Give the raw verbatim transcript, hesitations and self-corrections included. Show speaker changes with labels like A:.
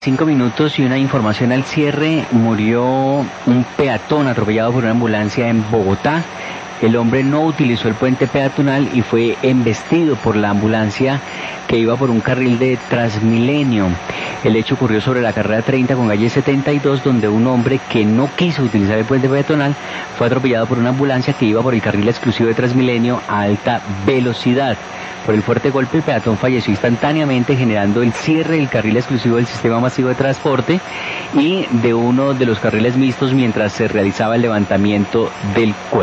A: Cinco minutos y una información al cierre. Murió un peatón atropellado por una ambulancia en Bogotá. El hombre no utilizó el puente peatonal y fue embestido por la ambulancia que iba por un carril de Transmilenio. El hecho ocurrió sobre la carrera treinta con calle setenta y dos, donde un hombre que no quiso utilizar el puente peatonal fue atropellado por una ambulancia que iba por el carril exclusivo de Transmilenio a alta velocidad. Por el fuerte golpe, el peatón falleció instantáneamente, generando el cierre del carril exclusivo del sistema masivo de transporte y de uno de los carriles mixtos mientras se realizaba el levantamiento del cuerpo.